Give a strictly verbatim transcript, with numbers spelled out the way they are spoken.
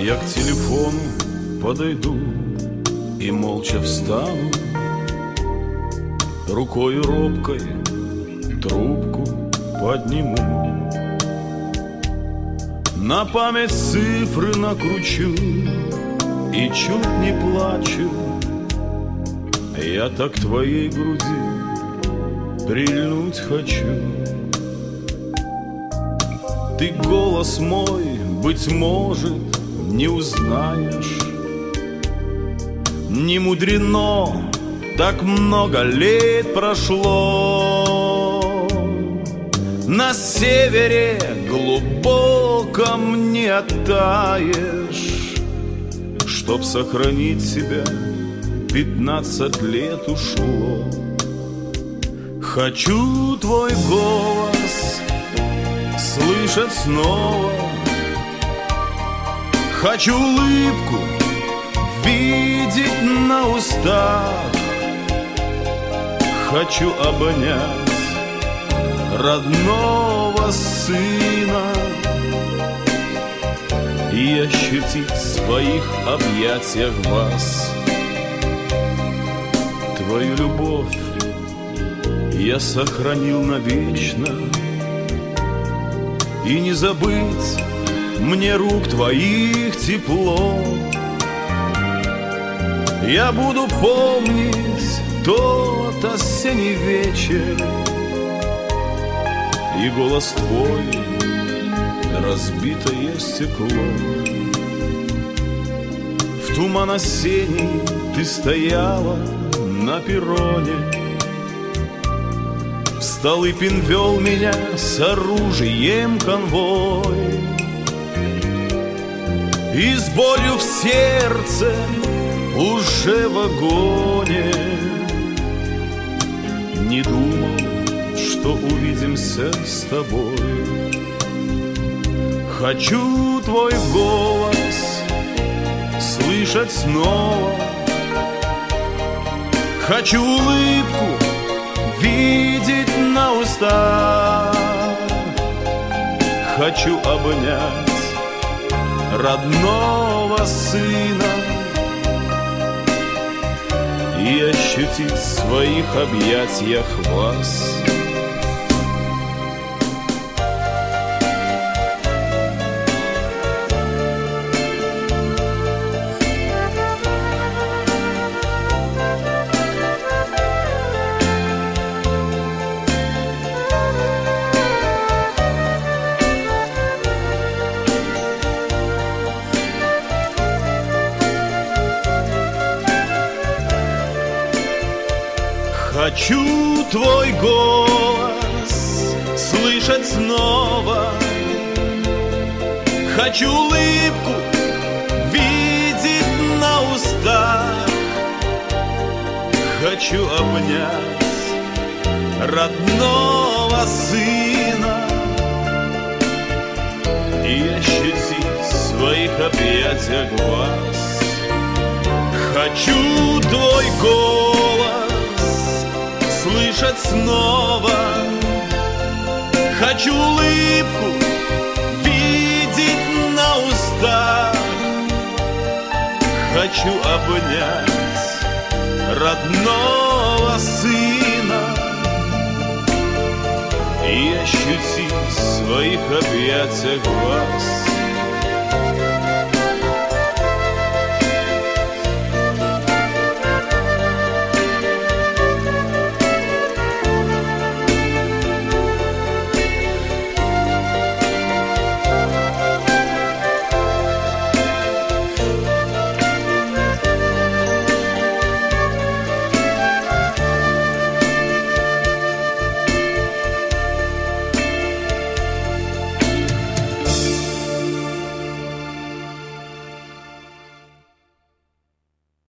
Я к телефону подойду и молча встану, рукой робкой трубку подниму, на память цифры накручу и чуть не плачу. Я так к твоей груди прильнуть хочу. Ты голос мой, быть может, не узнаешь. Не мудрено, так много лет прошло. На севере глубоком не оттаешь. Чтоб сохранить себя, пятнадцать лет ушло. Хочу твой голос слышать снова. Хочу улыбку видеть на устах. Хочу обнять родного сына и ощутить в своих объятиях вас. Твою любовь я сохранил навечно, и не забыть мне рук твоих тепло. Я буду помнить тот осенний вечер и голос твой, разбитое стекло. В туман осенний ты стояла на перроне. Столыпин вел меня с оружием конвой, и с болью в сердце уже в вагоне. Не думал, что увидимся с тобой. Хочу твой голос слышать снова. Хочу улыбку видеть на устах. Хочу обнять родного сына и ощутить в своих объятиях вас. Хочу твой голос слышать снова. Хочу улыбку видеть на устах. Хочу обнять родного сына и ощутить в своих объятиях вас. Хочу твой голос слышать снова. Хочу улыбку видеть на устах. Хочу обнять родного сына и ощутить в своих объятиях вас.